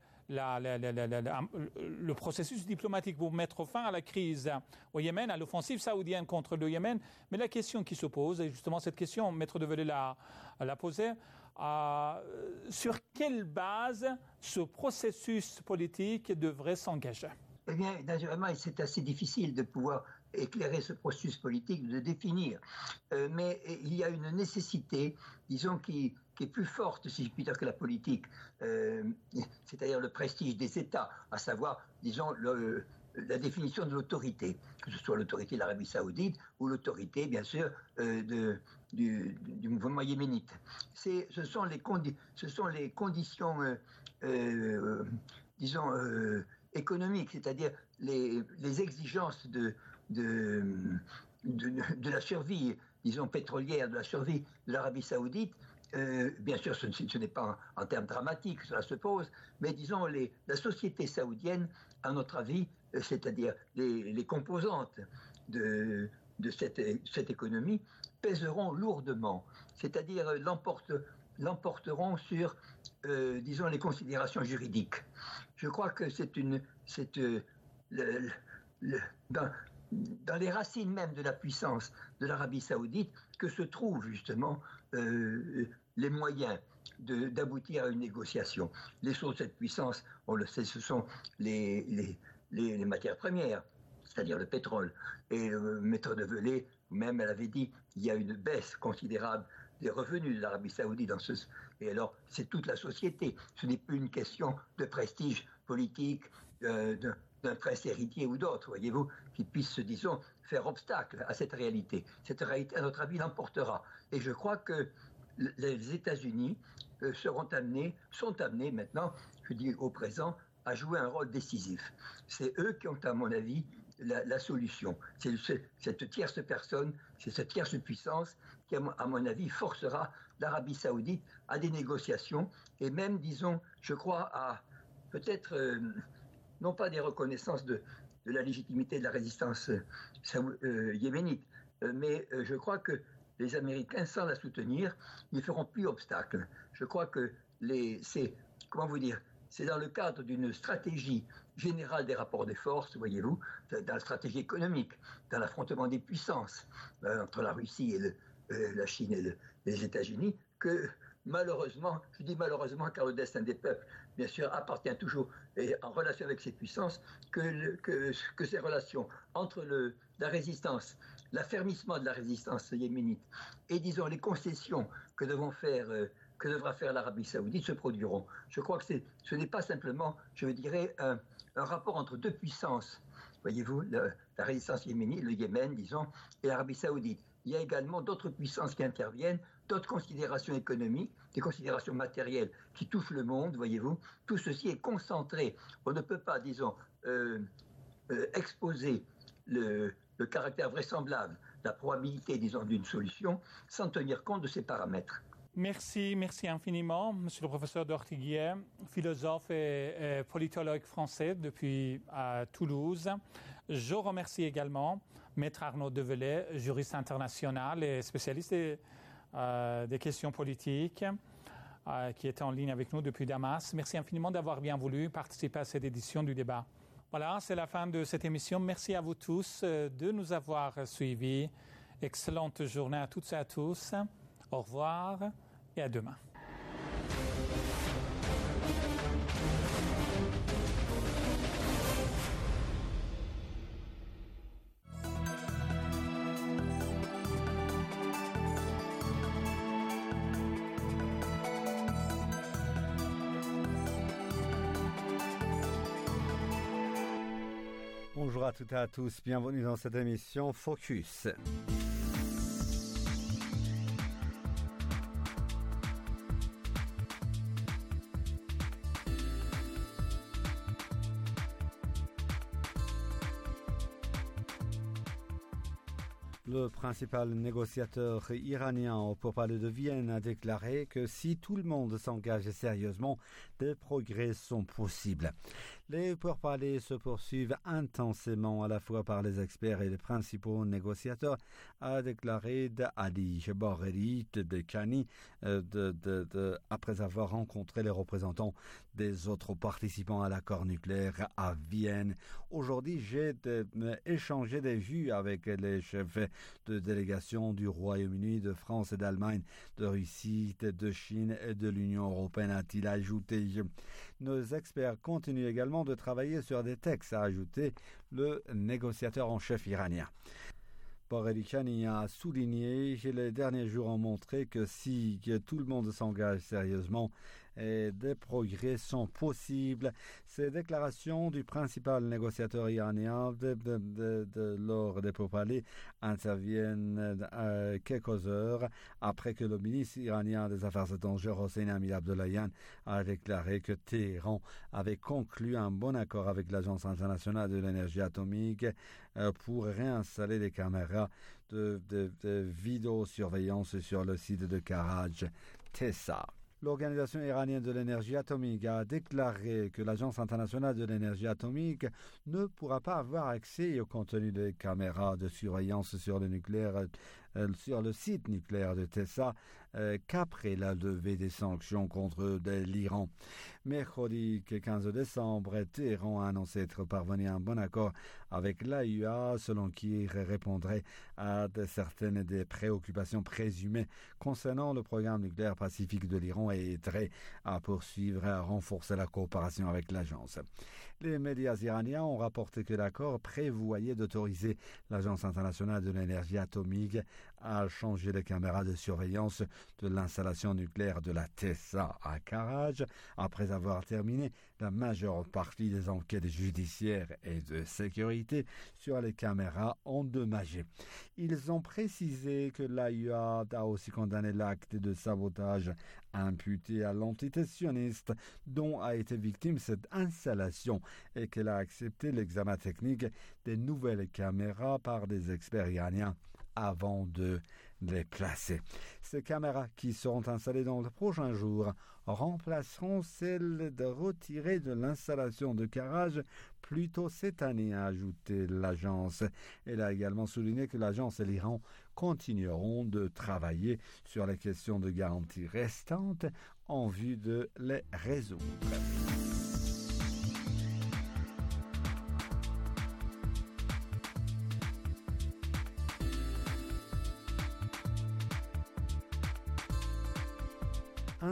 le processus diplomatique pour mettre fin à la crise au Yémen, à l'offensive saoudienne contre le Yémen. Mais la question qui se pose, et justement cette question, Maître Develay l'a posée, sur quelle base ce processus politique devrait s'engager? Eh bien, naturellement, c'est assez difficile de pouvoir éclairer ce processus politique, de définir. Mais il y a une nécessité, disons, qui est plus forte, si je puis dire, que la politique, c'est-à-dire le prestige des États, à savoir, disons, la définition de l'autorité, que ce soit l'autorité de l'Arabie Saoudite ou l'autorité, bien sûr, du mouvement yéménite. Ce sont les conditions, disons, économiques, c'est-à-dire les exigences de la survie, disons, pétrolière, de la survie de l'Arabie Saoudite. Bien sûr, ce n'est pas en termes dramatiques que cela se pose, mais disons, la société saoudienne, à notre avis, c'est-à-dire les composantes de cette économie, pèseront lourdement, c'est-à-dire l'emporteront sur, disons, les considérations juridiques. Je crois que dans les racines même de la puissance de l'Arabie Saoudite que se trouvent justement les moyens d'aboutir à une négociation. Les sources de cette puissance, on le sait, ce sont les matières premières, c'est-à-dire le pétrole. Et Maître Develay, même, elle avait dit qu'il y a une baisse considérable des revenus de l'Arabie Saoudite et alors c'est toute la société. Ce n'est plus une question de prestige politique d'un prince héritier ou d'autres, voyez-vous, qui puisse, disons, faire obstacle à cette réalité. Cette réalité, à notre avis, l'emportera. Et je crois que les États-Unis sont amenés maintenant, je dis au présent, à jouer un rôle décisif. C'est eux qui ont, à mon avis, la solution. C'est cette tierce personne, c'est cette tierce puissance qui, à mon avis, forcera l'Arabie Saoudite à des négociations et même, disons, je crois, à peut-être, non pas des reconnaissances de la légitimité de la résistance yéménite, mais je crois que les Américains, sans la soutenir, n'y feront plus obstacle. Je crois que c'est dans le cadre d'une stratégie générale des rapports des forces, voyez-vous, dans la stratégie économique, dans l'affrontement des puissances entre la Russie et la Chine et les États-Unis, que malheureusement, je dis malheureusement car le destin des peuples, bien sûr, appartient toujours et en relation avec ces puissances, que ces relations entre la résistance, l'affermissement de la résistance yéménite et, disons, les concessions que devra faire l'Arabie saoudite se produiront. Je crois que ce n'est pas simplement, je dirais, un rapport entre deux puissances, voyez-vous, la résistance yéménite, le Yémen, disons, et l'Arabie saoudite. Il y a également d'autres puissances qui interviennent, d'autres considérations économiques, des considérations matérielles qui touchent le monde, voyez-vous. Tout ceci est concentré. On ne peut pas, disons, exposer le caractère vraisemblable, la probabilité, disons, d'une solution, sans tenir compte de ces paramètres. Merci infiniment, monsieur le professeur d'Ortiguier, philosophe et politologue français depuis Toulouse. Je remercie également Maître Arnaud Develay, juriste international et spécialiste des questions politiques, qui est en ligne avec nous depuis Damas. Merci infiniment d'avoir bien voulu participer à cette édition du débat. Voilà, c'est la fin de cette émission. Merci à vous tous de nous avoir suivis. Excellente journée à toutes et à tous. Au revoir et à demain. Bonjour à toutes et à tous, bienvenue dans cette émission Focus. Le principal négociateur iranien au pourparlers de Vienne a déclaré que si tout le monde s'engage sérieusement, des progrès sont possibles. Les pourparlers se poursuivent intensément à la fois par les experts et les principaux négociateurs, a déclaré Ali Borreri de Kani après avoir rencontré les représentants des autres participants à l'accord nucléaire à Vienne. Aujourd'hui, j'ai échangé des vues avec les chefs de délégation du Royaume-Uni, de France et d'Allemagne, de Russie, de Chine et de l'Union européenne, a-t-il ajouté. Nos experts continuent également de travailler sur des textes, a ajouté le négociateur en chef iranien. Borreri a souligné que les derniers jours ont montré que si tout le monde s'engage sérieusement, et des progrès sont possibles. Ces déclarations du principal négociateur iranien lors des pourparlers interviennent quelques heures après que le ministre iranien des Affaires étrangères Hossein Amir-Abdollahian a déclaré que Téhéran avait conclu un bon accord avec l'Agence internationale de l'énergie atomique pour réinstaller les caméras de vidéosurveillance sur le site de Karaj Tessa. L'Organisation iranienne de l'énergie atomique a déclaré que l'Agence internationale de l'énergie atomique ne pourra pas avoir accès au contenu des caméras de surveillance sur le site nucléaire de Tessa qu'après la levée des sanctions contre l'Iran. Mercredi 15 décembre, Téhéran a annoncé être parvenu à un bon accord avec l'AIEA, selon qui il répondrait à certaines des préoccupations présumées concernant le programme nucléaire pacifique de l'Iran et aiderait à poursuivre et à renforcer la coopération avec l'agence. Les médias iraniens ont rapporté que l'accord prévoyait d'autoriser l'Agence internationale de l'énergie atomique à changer les caméras de surveillance de l'installation nucléaire de la Tessa à Karaj, après avoir terminé la majeure partie des enquêtes judiciaires et de sécurité sur les caméras endommagées. Ils ont précisé que l'AIEA a aussi condamné l'acte de sabotage imputé à l'entité sioniste dont a été victime cette installation et qu'elle a accepté l'examen technique des nouvelles caméras par des experts iraniens avant de les placer. Ces caméras qui seront installées dans le prochain jour remplaceront celles de retirées de l'installation de Karaj plus tôt cette année, a ajouté l'agence. Elle a également souligné que l'agence et l'Iran continueront de travailler sur les questions de garantie restantes en vue de les résoudre.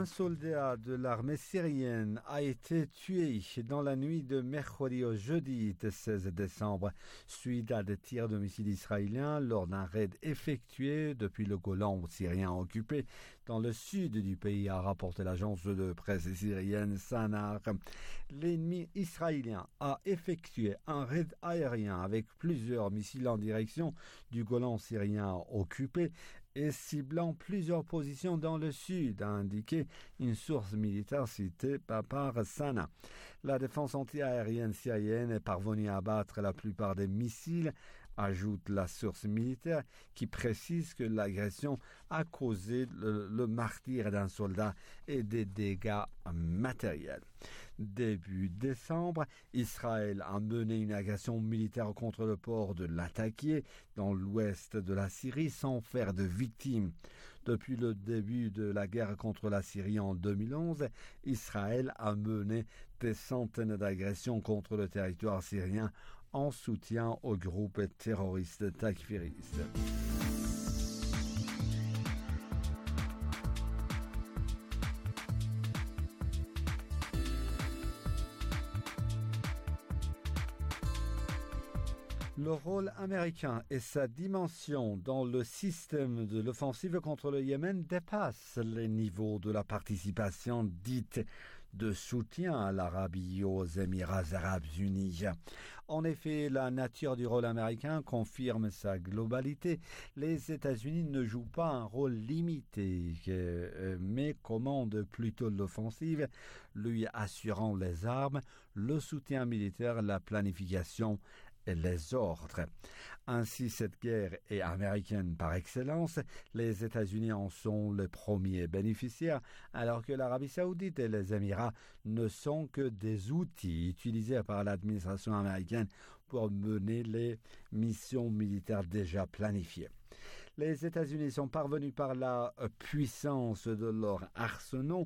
Un soldat de l'armée syrienne a été tué dans la nuit de mercredi au jeudi 16 décembre suite à des tirs de missiles israéliens lors d'un raid effectué depuis le Golan syrien occupé dans le sud du pays, a rapporté l'agence de presse syrienne Sana. L'ennemi israélien a effectué un raid aérien avec plusieurs missiles en direction du Golan syrien occupé et ciblant plusieurs positions dans le sud, a indiqué une source militaire citée par Sana. La défense antiaérienne syrienne est parvenue à abattre la plupart des missiles, ajoute la source militaire, qui précise que l'agression a causé le martyre d'un soldat et des dégâts matériels. Début décembre, Israël a mené une agression militaire contre le port de Latakia dans l'ouest de la Syrie sans faire de victimes. Depuis le début de la guerre contre la Syrie en 2011, Israël a mené des centaines d'agressions contre le territoire syrien en soutien aux groupes terroristes takfiristes. Le rôle américain et sa dimension dans le système de l'offensive contre le Yémen dépassent les niveaux de la participation dite de soutien à l'Arabie aux Émirats arabes unis. En effet, la nature du rôle américain confirme sa globalité. Les États-Unis ne jouent pas un rôle limité, mais commandent plutôt l'offensive, lui assurant les armes, le soutien militaire, la planification et les ordres. Ainsi, cette guerre est américaine par excellence. Les États-Unis en sont les premiers bénéficiaires, alors que l'Arabie saoudite et les Émirats ne sont que des outils utilisés par l'administration américaine pour mener les missions militaires déjà planifiées. Les États-Unis sont parvenus par la puissance de leurs arsenaux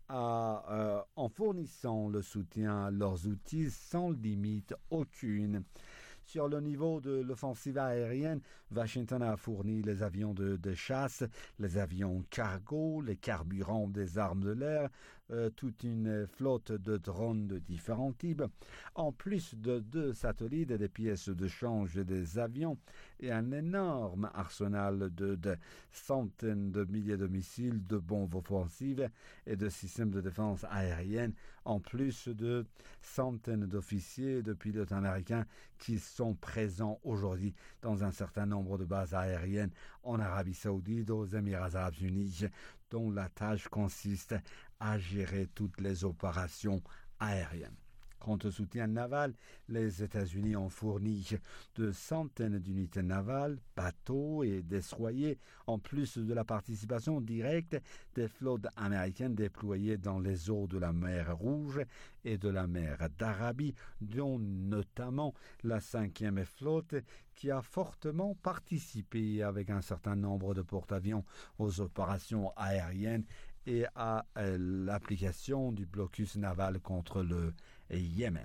en fournissant le soutien à leurs outils sans limite aucune. Sur le niveau de l'offensive aérienne, Washington a fourni les avions de chasse, les avions cargo, les carburants des armes de l'air, toute une flotte de drones de différents types, en plus de 2 satellites et des pièces de change des avions et un énorme arsenal de centaines de milliers de missiles, de bombes offensives et de systèmes de défense aérienne, en plus de centaines d'officiers et de pilotes américains qui sont présents aujourd'hui dans un certain nombre de bases aériennes en Arabie saoudite, aux Émirats arabes unis, dont la tâche consiste à gérer toutes les opérations aériennes. Quant au soutien naval, les États-Unis ont fourni de centaines d'unités navales, bateaux et destroyers, en plus de la participation directe des flottes américaines déployées dans les eaux de la mer Rouge et de la mer d'Arabie, dont notamment la 5e flotte, qui a fortement participé avec un certain nombre de porte-avions aux opérations aériennes et à l'application du blocus naval contre le Yémen.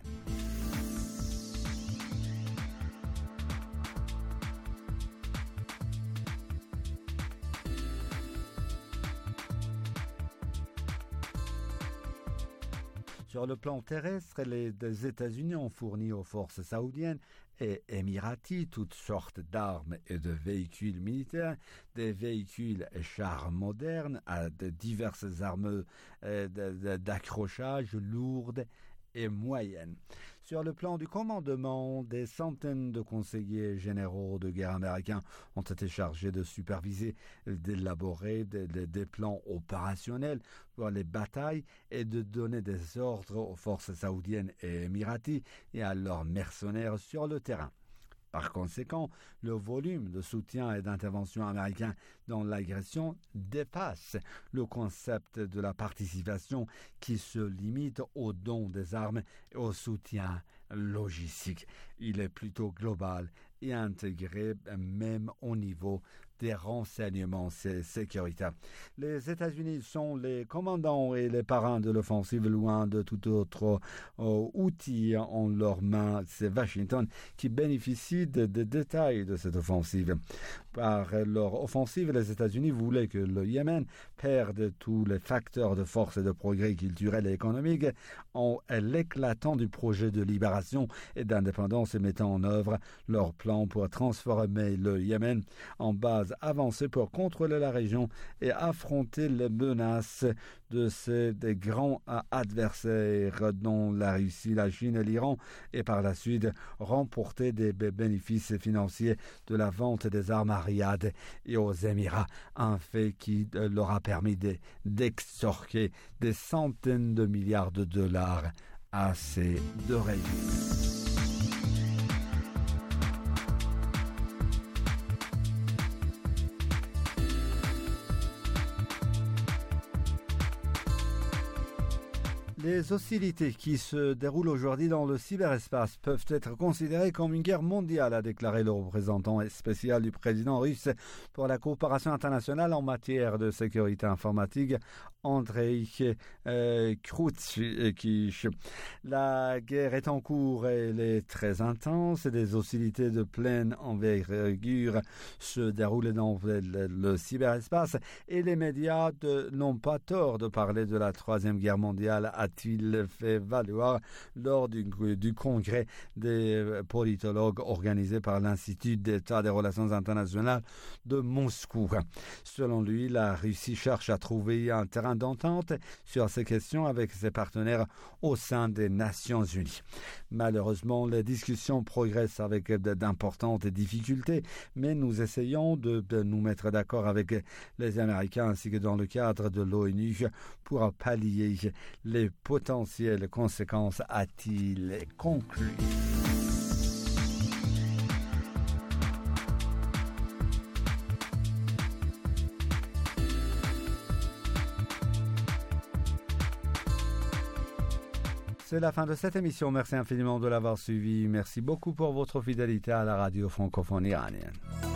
Sur le plan terrestre, les États-Unis ont fourni aux forces saoudiennes et émiraties toutes sortes d'armes et de véhicules militaires, des véhicules et chars modernes, de diverses armes d'accrochage lourdes et moyennes. Sur le plan du commandement, des centaines de conseillers généraux de guerre américains ont été chargés de superviser, d'élaborer des plans opérationnels pour les batailles et de donner des ordres aux forces saoudiennes et émiraties et à leurs mercenaires sur le terrain. Par conséquent, le volume de soutien et d'intervention américain dans l'agression dépasse le concept de la participation qui se limite au don des armes et au soutien logistique. Il est plutôt global et intégré même au niveau des renseignements sécuritaires. Les États-Unis sont les commandants et les parrains de l'offensive, loin de tout autre outil en leurs mains. C'est Washington qui bénéficie des détails de cette offensive. Par leur offensive, les États-Unis voulaient que le Yémen perde tous les facteurs de force et de progrès culturel et économique en l'éclatant du projet de libération et d'indépendance et mettant en œuvre leur plan pour transformer le Yémen en base avancée pour contrôler la région et affronter les menaces de ces des grands adversaires dont la Russie, la Chine et l'Iran, et par la suite remporter des bénéfices financiers de la vente des armes à Riyad et aux Émirats, un fait qui leur a permis d'extorquer des centaines de milliards de dollars à ces deux régions. Les hostilités qui se déroulent aujourd'hui dans le cyberespace peuvent être considérées comme une guerre mondiale, a déclaré le représentant spécial du président russe pour la coopération internationale en matière de sécurité informatique, Andrei Krutchkich. La guerre est en cours et elle est très intense. Des hostilités de pleine envergure se déroulent dans le cyberespace et les médias n'ont pas tort de parler de la Troisième Guerre mondiale, a-t-il fait valoir lors du congrès des politologues organisé par l'Institut d'État des Relations internationales de Moscou. Selon lui, la Russie cherche à trouver un terrain d'entente sur ces questions avec ses partenaires au sein des Nations Unies. Malheureusement, les discussions progressent avec d'importantes difficultés, mais nous essayons de nous mettre d'accord avec les Américains ainsi que dans le cadre de l'ONU pour pallier les potentielles conséquences, a-t-il conclu. C'est la fin de cette émission. Merci infiniment de l'avoir suivi. Merci beaucoup pour votre fidélité à la radio francophone iranienne.